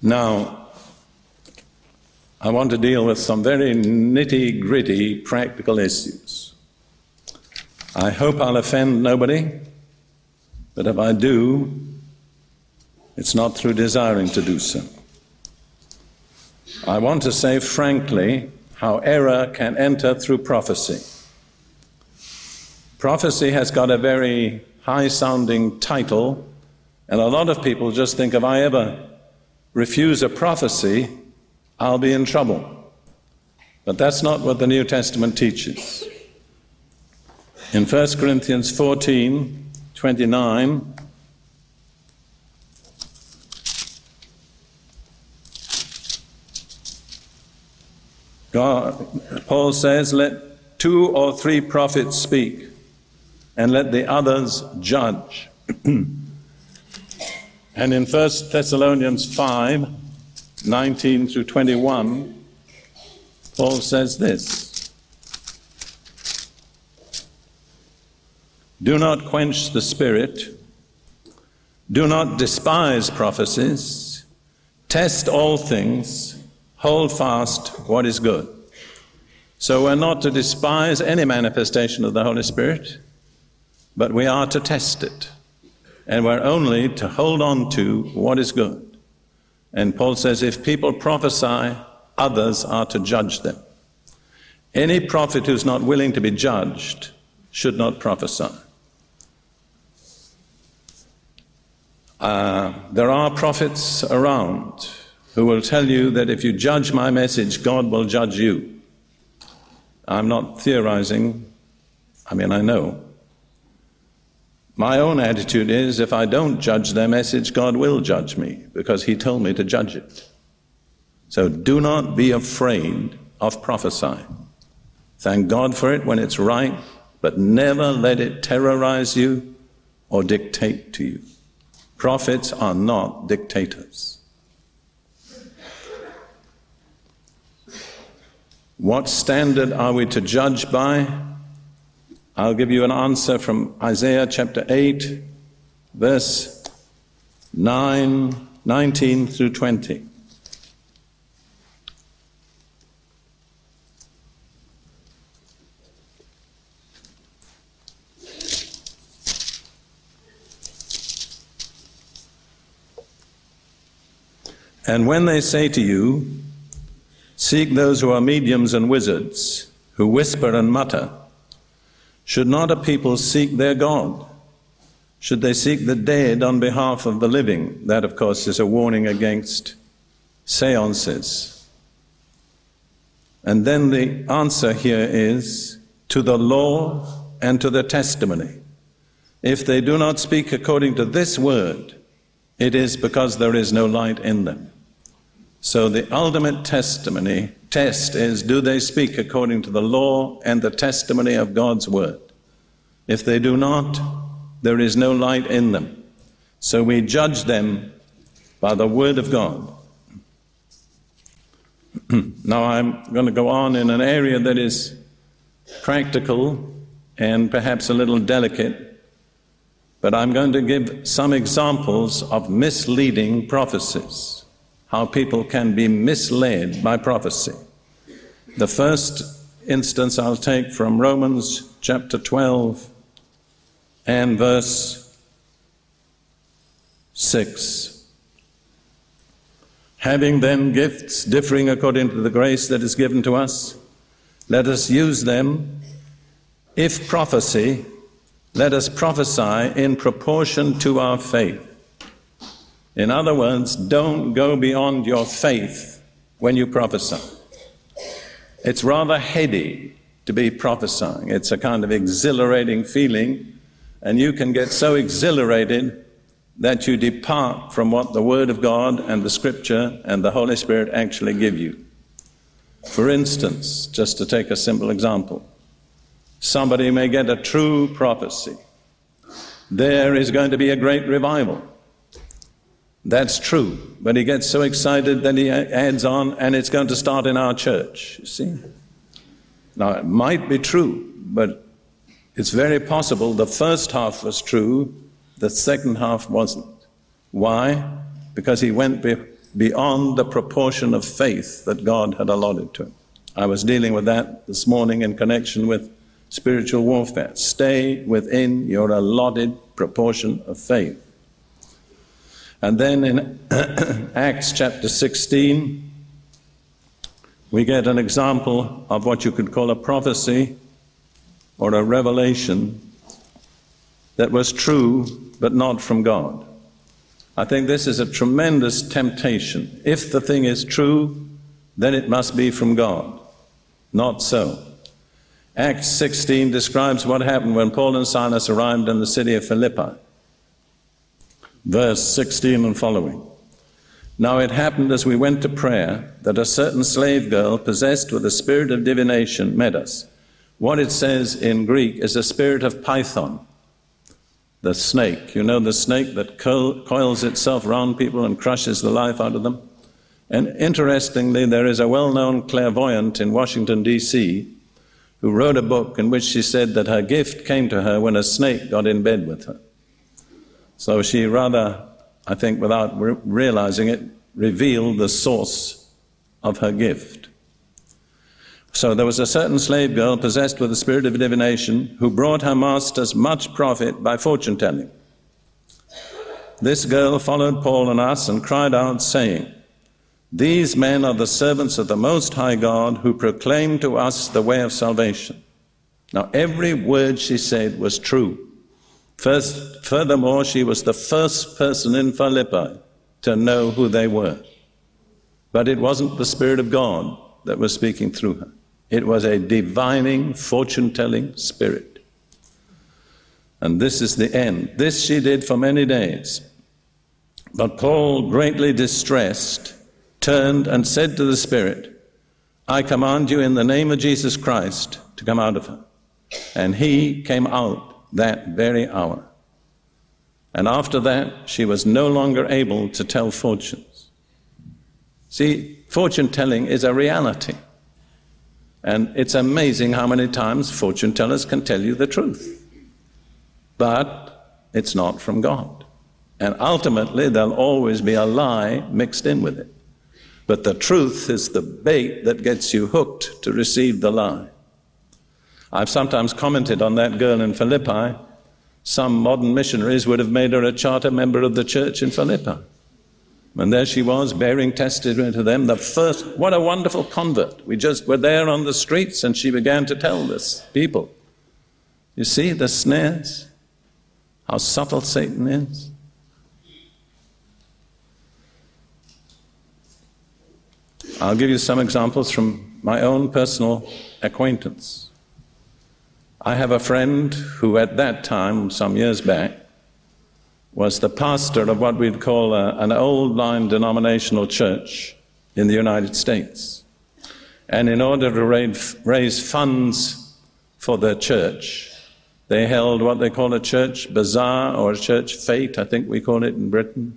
Now, I want to deal with some very nitty-gritty practical issues. I hope I'll offend nobody, but if I do, it's not through desiring to do so. I want to say frankly how error can enter through prophecy. Prophecy has got a very high-sounding title, and a lot of people just think if I ever refuse a prophecy, I'll be in trouble. But that's not what the New Testament teaches. In 1 Corinthians 14:29, Paul says, "Let 2 or 3 prophets speak, and let the others judge." And in 1 Thessalonians 5:19 through 21, Paul says this: "Do not quench the spirit, do not despise prophecies, test all things, hold fast what is good." So we're not to despise any manifestation of the Holy Spirit, but we are to test it. And we're only to hold on to what is good. And Paul says if people prophesy, others are to judge them. Any prophet who's not willing to be judged should not prophesy. There are prophets around who will tell you that if you judge my message, God will judge you. I'm not theorizing. I know. My own attitude is if I don't judge their message, God will judge me because he told me to judge it. So do not be afraid of prophesying. Thank God for it when it's right, but never let it terrorize you or dictate to you. Prophets are not dictators. What standard are we to judge by? I'll give you an answer from Isaiah chapter 8, verse 19 through 20. "And when they say to you, 'Seek those who are mediums and wizards, who whisper and mutter,' should not a people seek their God? Should they seek the dead on behalf of the living?" That, of course, is a warning against seances. And then the answer here is, "To the law and to the testimony. If they do not speak according to this word, it is because there is no light in them." So the ultimate test is, do they speak according to the law and the testimony of God's word? If they do not, there is no light in them. So we judge them by the word of God. Now I'm going to go on in an area that is practical and perhaps a little delicate, but I'm going to give some examples of misleading prophecies. How people can be misled by prophecy. The first instance I'll take from Romans chapter 12 and verse 6. "Having then gifts differing according to the grace that is given to us, let us use them. If prophecy, let us prophesy in proportion to our faith." In other words, don't go beyond your faith when you prophesy. It's rather heady to be prophesying. It's a kind of exhilarating feeling, and you can get so exhilarated that you depart from what the Word of God and the Scripture and the Holy Spirit actually give you. For instance, just to take a simple example, somebody may get a true prophecy. There is going to be a great revival. That's true, but he gets so excited that he adds on, "and it's going to start in our church." You see? Now, it might be true, but it's very possible the first half was true, the second half wasn't. Why? Because he went beyond the proportion of faith that God had allotted to him. I was dealing with that this morning in connection with spiritual warfare. Stay within your allotted proportion of faith. And then in Acts chapter 16, we get an example of what you could call a prophecy or a revelation that was true but not from God. I think this is a tremendous temptation. If the thing is true, then it must be from God. Not so. Acts 16 describes what happened when Paul and Silas arrived in the city of Philippi. Verse 16 and following. Now it happened as we went to prayer that a certain slave girl possessed with a spirit of divination met us. What it says in Greek is a spirit of Python, the snake. You know, the snake that coils itself around people and crushes the life out of them? And interestingly, there is a well-known clairvoyant in Washington, D.C., who wrote a book in which she said that her gift came to her when a snake got in bed with her. So she rather, I think without realizing it, revealed the source of her gift. So there was a certain slave girl possessed with the spirit of divination who brought her masters much profit by fortune-telling. This girl followed Paul and us and cried out, saying, "These men are the servants of the Most High God who proclaim to us the way of salvation." Now every word she said was true. Furthermore, she was the first person in Philippi to know who they were. But it wasn't the Spirit of God that was speaking through her. It was a divining, fortune-telling spirit. And this is the end. This she did for many days. But Paul, greatly distressed, turned and said to the spirit, "I command you in the name of Jesus Christ to come out of her." And he came out that very hour. And after that, she was no longer able to tell fortunes. See, fortune-telling is a reality. And it's amazing how many times fortune tellers can tell you the truth. But it's not from God. And ultimately, there'll always be a lie mixed in with it. But the truth is the bait that gets you hooked to receive the lie. I've sometimes commented on that girl in Philippi. Some modern missionaries would have made her a charter member of the church in Philippi. And there she was, bearing testimony to them. What a wonderful convert. We just were there on the streets and she began to tell this people. You see the snares? How subtle Satan is? I'll give you some examples from my own personal acquaintance. I have a friend who at that time, some years back, was the pastor of what we'd call an old-line denominational church in the United States. And in order to raise funds for their church, they held what they call a church bazaar or a church fete, I think we call it in Britain.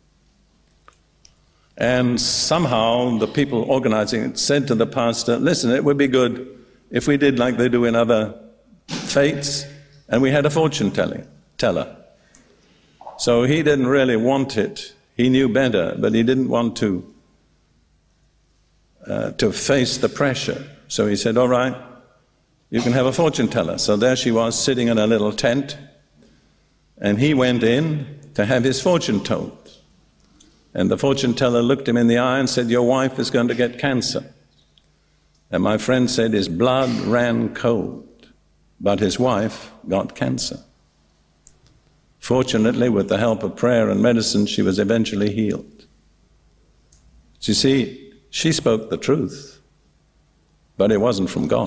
And somehow the people organizing it said to the pastor, "Listen, it would be good if we did like they do in other fates, and we had a fortune teller." So he didn't really want it. He knew better, but he didn't want to face the pressure. So he said, "All right, you can have a fortune teller." So there she was, sitting in a little tent, and he went in to have his fortune told. And the fortune teller looked him in the eye and said, "Your wife is going to get cancer." And my friend said his blood ran cold, but his wife got cancer. Fortunately, with the help of prayer and medicine, she was eventually healed. So you see, she spoke the truth, but it wasn't from God.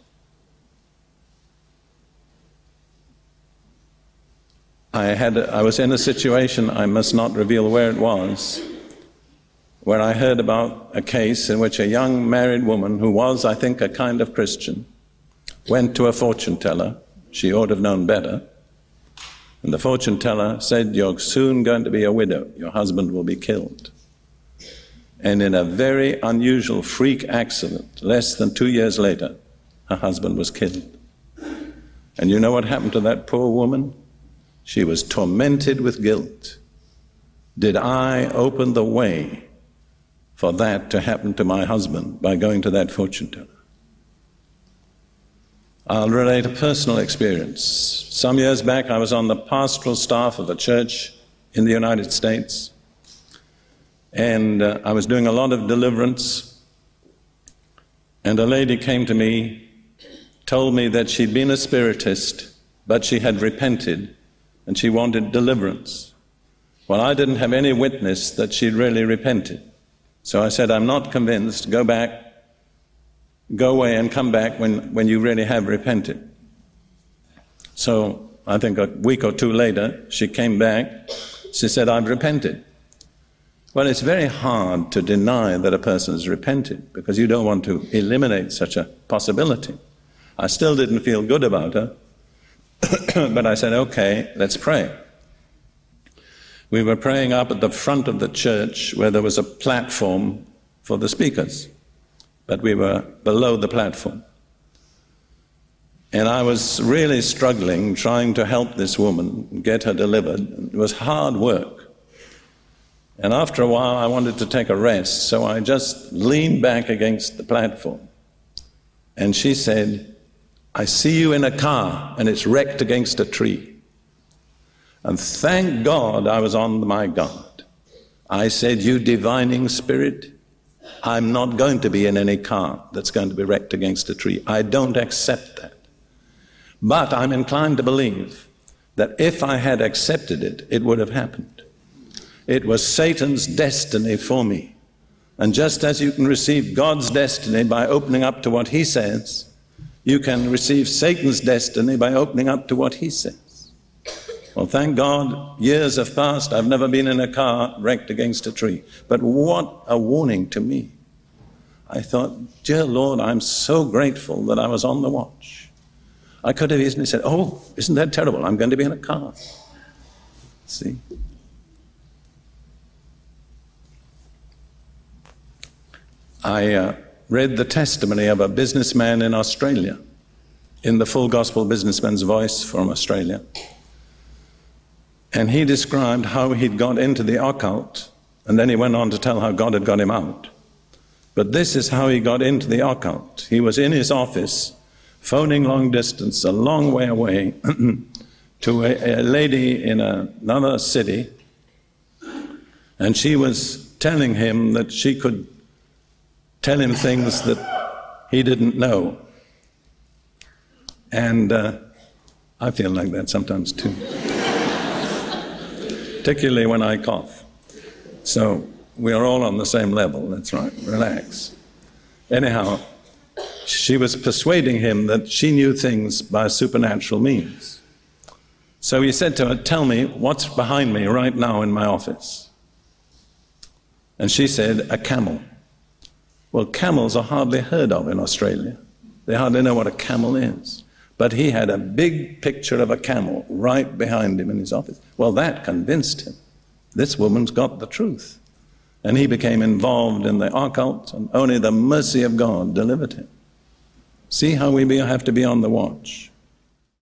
I was in a situation, I must not reveal where it was, where I heard about a case in which a young married woman who was, I think, a kind of Christian, went to a fortune teller. She ought to have known better. And the fortune teller said, "You're soon going to be a widow. Your husband will be killed." And in a very unusual freak accident, less than 2 years later, her husband was killed. And you know what happened to that poor woman? She was tormented with guilt. Did I open the way for that to happen to my husband by going to that fortune teller. I'll relate a personal experience. Some years back, I was on the pastoral staff of a church in the United States, and I was doing a lot of deliverance, and a lady came to me, told me that she'd been a spiritist, but she had repented, and she wanted deliverance. Well, I didn't have any witness that she'd really repented. So I said, I'm not convinced, go away and come back when you really have repented. So I think a week or two later, she came back. She said, I've repented. Well, it's very hard to deny that a person has repented because you don't want to eliminate such a possibility. I still didn't feel good about her, but I said, okay, let's pray. We were praying up at the front of the church where there was a platform for the speakers, but we were below the platform. And I was really struggling, trying to help this woman, get her delivered. It was hard work. And after a while, I wanted to take a rest, so I just leaned back against the platform. And she said, I see you in a car, and it's wrecked against a tree. And thank God I was on my guard. I said, you divining spirit, I'm not going to be in any car that's going to be wrecked against a tree. I don't accept that. But I'm inclined to believe that if I had accepted it, it would have happened. It was Satan's destiny for me. And just as you can receive God's destiny by opening up to what he says, you can receive Satan's destiny by opening up to what he says. Well, thank God, years have passed. I've never been in a car wrecked against a tree. But what a warning to me. I thought, dear Lord, I'm so grateful that I was on the watch. I could have easily said, oh, isn't that terrible? I'm going to be in a car. See? I read the testimony of a businessman in Australia in the Full Gospel Businessman's Voice from Australia. And he described how he'd got into the occult, and then he went on to tell how God had got him out. But this is how he got into the occult. He was in his office, phoning long distance, a long way away, to a lady in another city, and she was telling him that she could tell him things that he didn't know. And I feel like that sometimes too. Particularly when I cough. So we are all on the same level, that's right, relax. Anyhow, she was persuading him that she knew things by supernatural means. So he said to her, tell me what's behind me right now in my office. And she said, a camel. Well, camels are hardly heard of in Australia. They hardly know what a camel is. But he had a big picture of a camel right behind him in his office. Well, that convinced him. This woman's got the truth. And he became involved in the occult, and only the mercy of God delivered him. See how we have to be on the watch.